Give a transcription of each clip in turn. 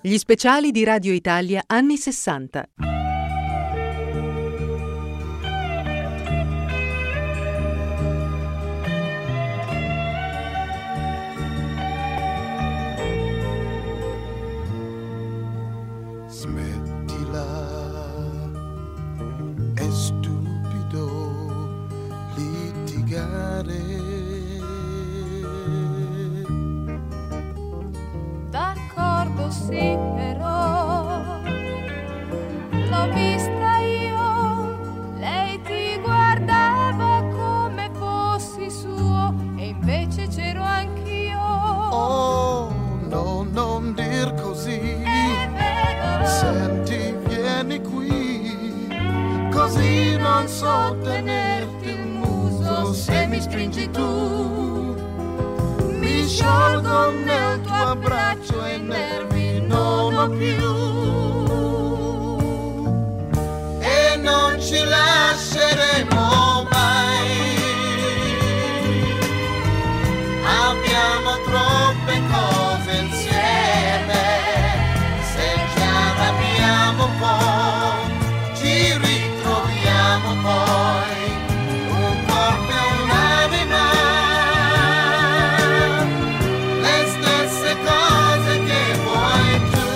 Gli speciali di Radio Italia anni 60. È stupido litigare. D'accordo, sì, però l'ho vista io, lei ti guardava come fossi suo e invece c'ero anch'io. Oh, no, non dir così. È vero. Senti, vieni qui, così non so tenerti il muso se mi stringi tu. Mi sciolgo nel tuo abbraccio e i nervi non ho più. E non ci lasceremo mai. Abbiamo troppe cose insieme. Se ci arrabbiamo un po', ci ritroviamo poi. Un corpo e un'anima. Le stesse cose che vuoi tu.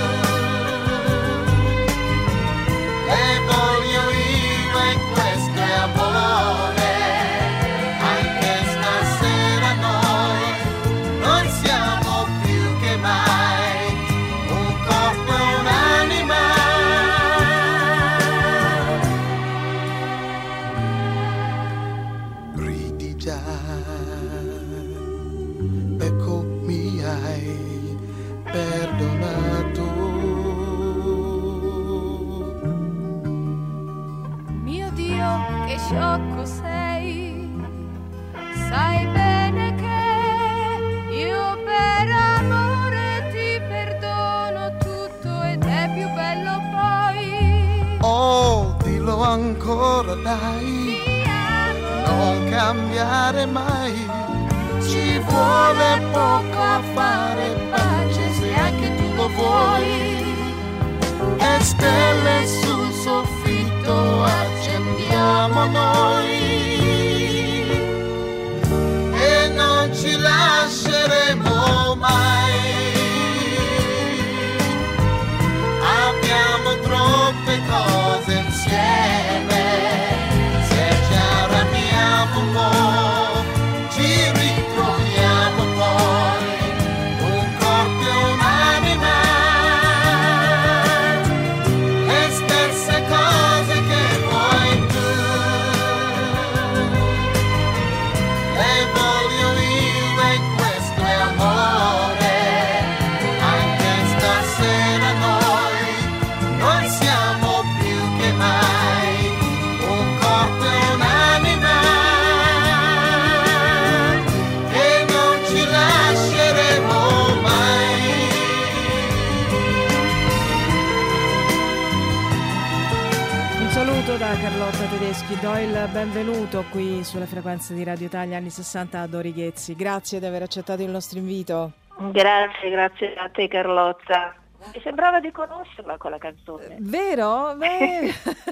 Le voglio io e questo è amore. Anche stasera noi siamo più che mai un corpo e un'anima. Ridi già, ecco mi hai perdonato. Mio Dio, che sciocco sei, sai bene che io per amore ti perdono tutto ed è più bello poi. Oh, dillo ancora dai, Ti amo, non cambiare mai. Ci vuole poco a fare pace se anche tu lo vuoi. E stelle sul soffitto accendiamo noi. E non ci lasceremo mai. Abbiamo troppe cose insieme. Se ci arrabbiamo un po', ci ritroviamo poi. Un corpo e un'anima. Le stesse cose che vuoi tu. Le voglio io e questo è amore. Anche stasera noi siamo più che mai un corpo e un'anima. E non ci lasceremo mai. Un saluto da Carlotta Tedeschi, do il benvenuto qui sulle frequenze di Radio Italia anni 60 a Dori Ghezzi. Grazie di aver accettato il nostro invito. Grazie a te Carlotta. Mi sembrava di conoscerla quella canzone. Vero? Beh.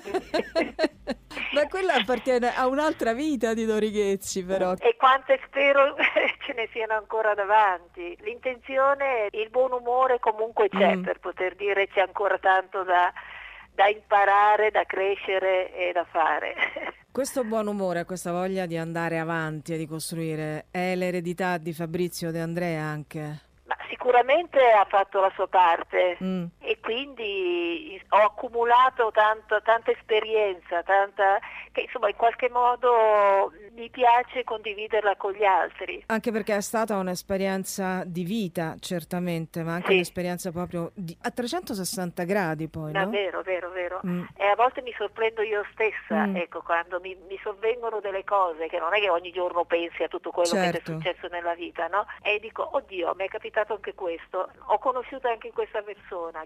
Ma quella appartiene a un'altra vita di Dori Ghezzi, però. E quante spero ce ne siano ancora davanti. L'intenzione, il buon umore comunque c'è per poter dire c'è ancora tanto da imparare, da crescere e da fare. Questo buon umore, questa voglia di andare avanti e di costruire, è l'eredità di Fabrizio De Andrea anche? Ma sicuramente ha fatto la sua parte e quindi ho accumulato tanta esperienza, che insomma in qualche modo mi piace condividerla con gli altri. Anche perché è stata un'esperienza di vita, certamente, ma anche Sì. un'esperienza proprio a 360 gradi poi, no? Vero. E a volte mi sorprendo io stessa, ecco, quando mi sovvengono delle cose che non è che ogni giorno pensi a tutto quello che ti è Certo. successo nella vita, no? E dico, oddio, mi è capitato anche questo. Ho conosciuto anche questa persona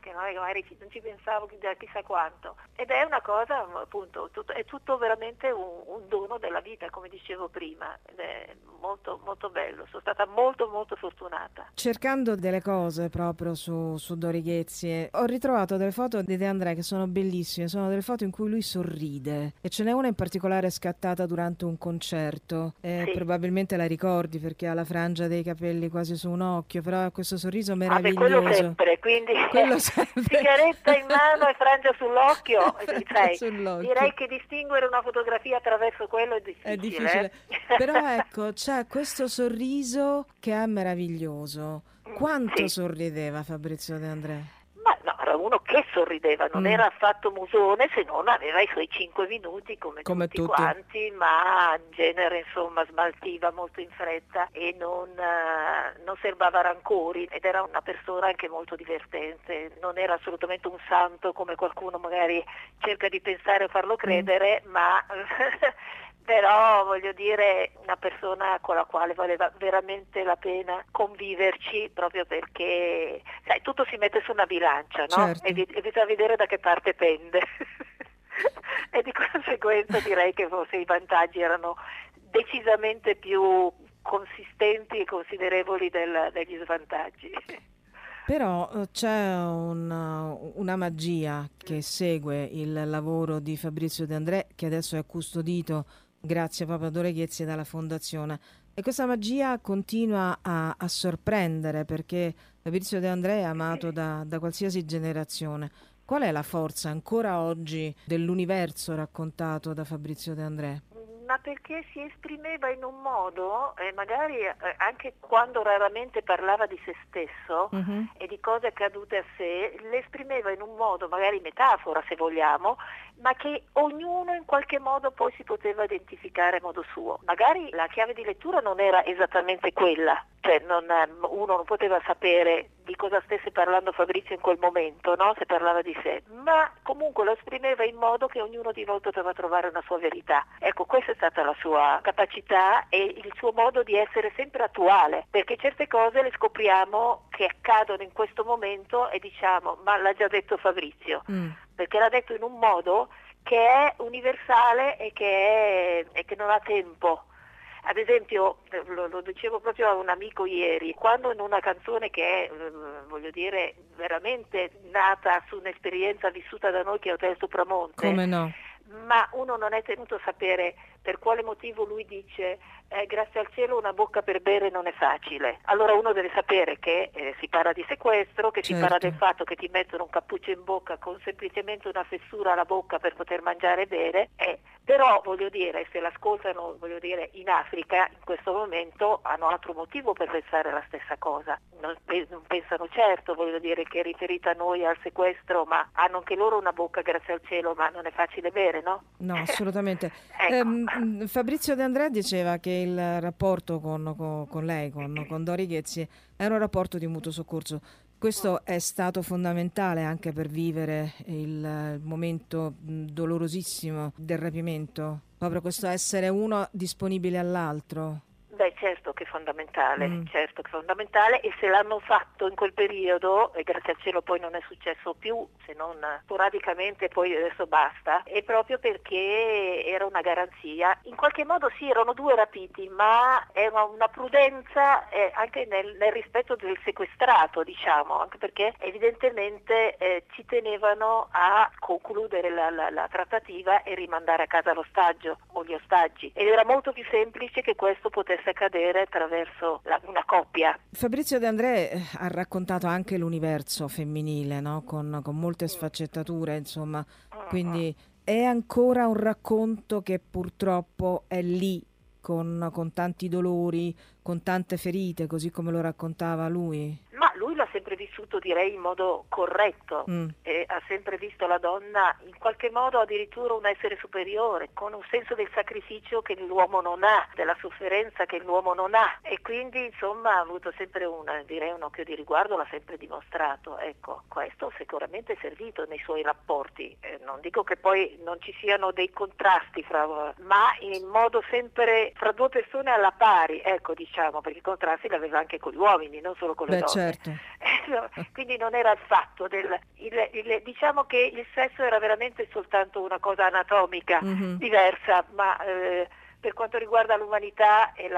che magari non ci pensavo da chissà quanto, ed è una cosa appunto, è tutto veramente un dono della vita, come dicevo prima, ed è molto molto bello. Sono stata molto molto fortunata. Cercando delle cose proprio su Dori Ghezzi, ho ritrovato delle foto di De André che sono bellissime, sono delle foto in cui lui sorride, e ce n'è una in particolare scattata durante un concerto, Sì. Probabilmente la ricordi perché ha la frangia dei capelli quasi su un occhio, però ha questo sorriso meraviglioso. Quello sempre, quindi quello sempre. Sigaretta in mano e frangia sull'occhio, sull'occhio. Direi che distinguere una fotografia attraverso quello è difficile. È difficile. Però ecco, c'è questo sorriso che è meraviglioso. Quanto sorrideva Fabrizio De André? Ma no, era uno che sorrideva, non era affatto musone, se non aveva i suoi 5 minuti come tutti quanti, ma in genere insomma smaltiva molto in fretta e non serbava rancori, ed era una persona anche molto divertente, non era assolutamente un santo come qualcuno magari cerca di pensare o farlo credere, ma però voglio dire una persona con la quale valeva veramente la pena conviverci, proprio perché sai, tutto si mette su una bilancia, no? Certo. E bisogna vedere da che parte pende. E di conseguenza direi che forse i vantaggi erano decisamente più consistenti e considerevoli degli svantaggi. Però c'è una magia che segue il lavoro di Fabrizio De André, che adesso è custodito grazie proprio a Dori Ghezzi dalla Fondazione, e questa magia continua a sorprendere, perché Fabrizio De André è amato da qualsiasi generazione. Qual è la forza ancora oggi dell'universo raccontato da Fabrizio De André? Ma perché si esprimeva in un modo, magari anche quando raramente parlava di se stesso e di cose accadute a sé, le esprimeva in un modo, magari metafora se vogliamo, ma che ognuno in qualche modo poi si poteva identificare a modo suo. Magari la chiave di lettura non era esattamente quella, cioè uno non poteva sapere di cosa stesse parlando Fabrizio in quel momento, no? Se parlava di sé, ma comunque lo esprimeva in modo che ognuno di noi poteva trovare una sua verità. Ecco, questa è stata la sua capacità e il suo modo di essere sempre attuale, perché certe cose le scopriamo che accadono in questo momento e diciamo, ma l'ha già detto Fabrizio, perché l'ha detto in un modo che è universale e che non ha tempo. Ad esempio, lo dicevo proprio a un amico ieri, quando in una canzone che è, voglio dire, veramente nata su un'esperienza vissuta da noi che è Hotel Supramonte, come no? Ma uno non è tenuto a sapere per quale motivo lui dice grazie al cielo una bocca per bere non è facile. Allora uno deve sapere che si parla di sequestro, che si parla del fatto che ti mettono un cappuccio in bocca con semplicemente una fessura alla bocca per poter mangiare e bere, però voglio dire, se l'ascoltano in Africa in questo momento hanno altro motivo per pensare la stessa cosa. Non pensano certo, voglio dire, che è riferita a noi al sequestro, ma hanno anche loro una bocca grazie al cielo, ma non è facile bere, no? No, assolutamente. Ecco. Fabrizio De André diceva che il rapporto con lei, con Dori Ghezzi, era un rapporto di mutuo soccorso. Questo è stato fondamentale anche per vivere il momento dolorosissimo del rapimento, proprio questo essere uno disponibile all'altro. Beh, certo che è fondamentale, e se l'hanno fatto in quel periodo, e grazie al cielo poi non è successo più, se non sporadicamente, poi adesso basta, è proprio perché era una garanzia. In qualche modo sì, erano due rapiti, ma è una prudenza anche nel rispetto del sequestrato, diciamo, anche perché evidentemente ci tenevano a concludere la trattativa e rimandare a casa l'ostaggio o gli ostaggi, ed era molto più semplice che questo potesse accadere attraverso una coppia. Fabrizio De André ha raccontato anche l'universo femminile, no? Con molte sfaccettature, insomma, quindi è ancora un racconto che purtroppo è lì con tanti dolori, con tante ferite, così come lo raccontava lui. Ma lui l'ha sempre vissuto, direi, in modo corretto, e ha sempre visto la donna in qualche modo addirittura un essere superiore, con un senso del sacrificio che l'uomo non ha, della sofferenza che l'uomo non ha, e quindi insomma ha avuto sempre un occhio di riguardo, l'ha sempre dimostrato. Ecco, questo sicuramente è servito nei suoi rapporti, non dico che poi non ci siano dei contrasti ma in modo sempre fra due persone alla pari, ecco, diciamo, perché i contrasti li aveva anche con gli uomini, non solo con le donne. Certo. quindi non era il fatto diciamo che il sesso era veramente soltanto una cosa anatomica diversa, ma per quanto riguarda l'umanità e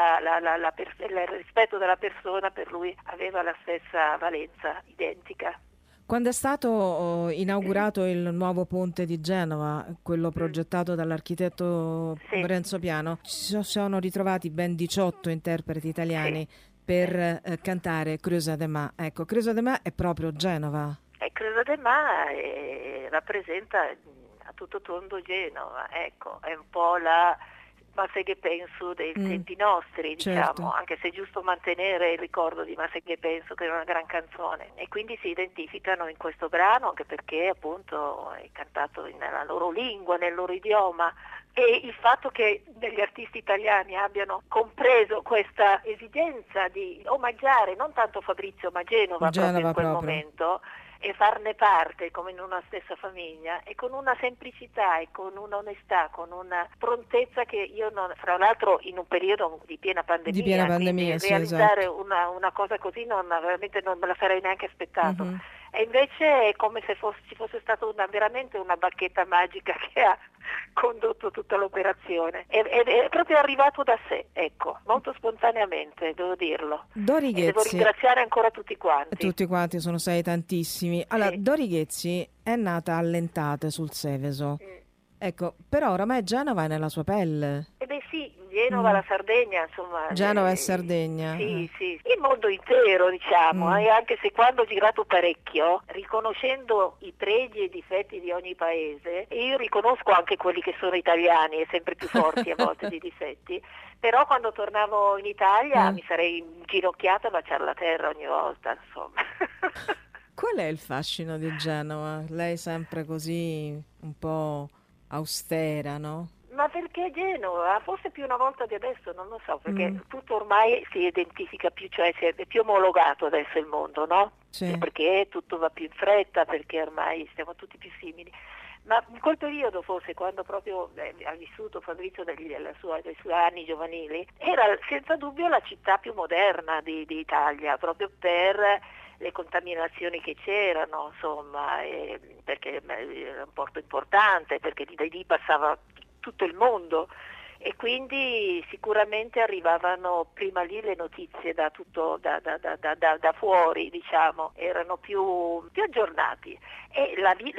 il rispetto della persona, per lui aveva la stessa valenza, identica. Quando è stato inaugurato il nuovo ponte di Genova, quello progettato dall'architetto Renzo Piano, ci sono ritrovati ben 18 interpreti italiani per cantare Creusa de Mar. Ecco, Creusa de Mar è proprio Genova. Creusa de Mar rappresenta a tutto tondo Genova, ecco, è un po' la Ma se che penso dei tempi nostri, diciamo, certo. Anche se è giusto mantenere il ricordo di Ma se che penso, che è una gran canzone, e quindi si identificano in questo brano, anche perché appunto è cantato nella loro lingua, nel loro idioma, e il fatto che degli artisti italiani abbiano compreso questa esigenza di omaggiare non tanto Fabrizio ma Genova proprio in quel momento, e farne parte come in una stessa famiglia, e con una semplicità e con un'onestà, con una prontezza che io non, fra l'altro in un periodo di piena pandemia, realizzare una cosa così veramente non me la sarei neanche aspettato. E invece è come se ci fosse stata veramente una bacchetta magica che ha condotto tutta l'operazione, è proprio arrivato da sé, ecco, molto spontaneamente, devo dirlo. Dori Ghezzi, devo ringraziare ancora tutti quanti, sono stati tantissimi. Allora, Dori Ghezzi è nata a Lentate sul Seveso, ecco, però oramai Genova è nella sua pelle. Sì, Genova, la Sardegna, insomma. Genova e Sardegna. Sì, il mondo intero, diciamo, e anche se quando ho girato parecchio, riconoscendo i pregi e i difetti di ogni paese, e io riconosco anche quelli che sono italiani e sempre più forti a volte di difetti, però quando tornavo in Italia mi sarei inginocchiata a baciare la terra ogni volta, insomma. Qual è il fascino di Genova? Lei sempre così un po' austera, no? Ma perché Genova? Forse più una volta di adesso, non lo so, perché tutto ormai si identifica più, cioè è più omologato adesso il mondo, no? Sì. Perché tutto va più in fretta, perché ormai siamo tutti più simili. Ma in quel periodo, forse, quando proprio ha vissuto Fabrizio dei suoi anni giovanili, era senza dubbio la città più moderna d'Italia, proprio per le contaminazioni che c'erano, insomma, perché era un porto importante, perché da lì passava tutto il mondo, e quindi sicuramente arrivavano prima lì le notizie da fuori, diciamo, erano più aggiornati, e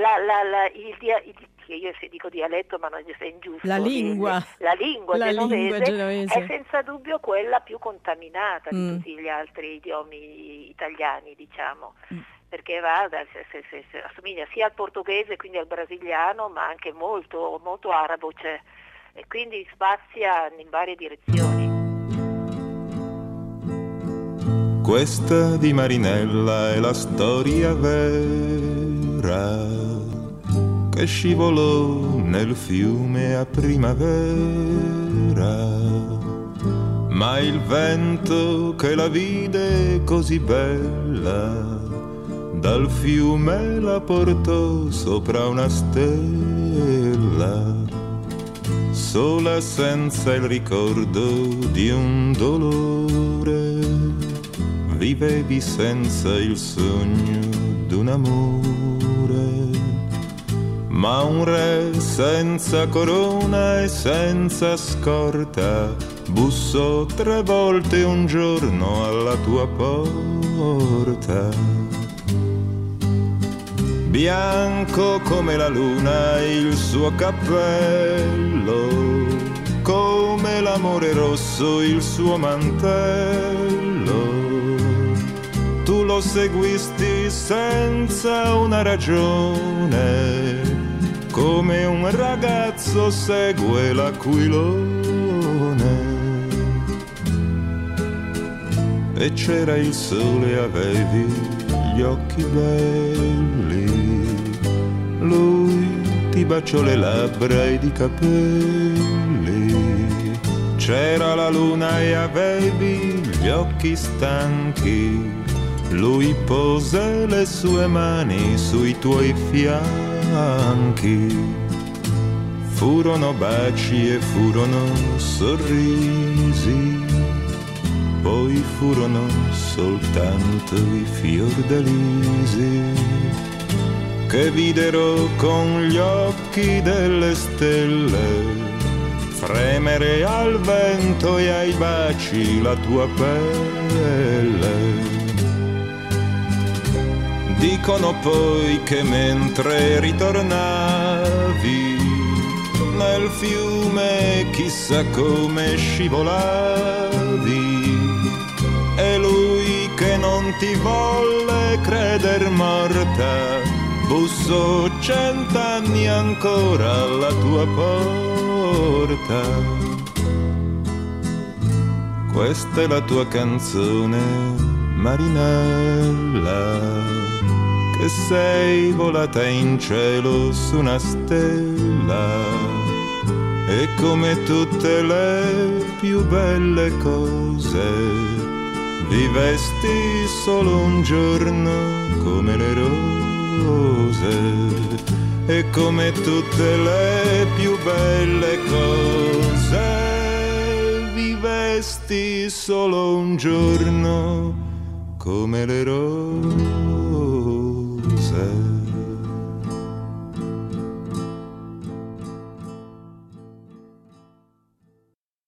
io se dico dialetto ma non è ingiusto, la lingua genovese è senza dubbio quella più contaminata di tutti gli altri idiomi italiani, diciamo, perché assomiglia sia al portoghese, quindi al brasiliano, ma anche molto, molto arabo c'è, e quindi spazia in varie direzioni. Questa di Marinella è la storia vera che scivolò nel fiume a primavera, ma il vento che la vide così bella dal fiume la portò sopra una stella, sola senza il ricordo di un dolore, vivevi senza il sogno d'un amore, ma un re senza corona e senza scorta bussò 3 volte un giorno alla tua porta. Bianco come la luna il suo cappello, come l'amore rosso il suo mantello. Tu lo seguisti senza una ragione, come un ragazzo segue l'aquilone. E c'era il sole, avevi gli occhi belli, lui ti baciò le labbra ed i capelli. C'era la luna e avevi gli occhi stanchi, lui pose le sue mani sui tuoi fianchi. Furono baci e furono sorrisi, poi furono soltanto i fiordalisi che videro con gli occhi delle stelle fremere al vento e ai baci la tua pelle. Dicono poi che mentre ritornavi nel fiume chissà come scivolavi e lui che non ti volle creder morta bussò 100 anni ancora alla tua porta. Questa è la tua canzone, Marinella, che sei volata in cielo su una stella e come tutte le più belle cose vivesti solo un giorno come le rose e come tutte le più belle cose vivesti solo un giorno come le rose.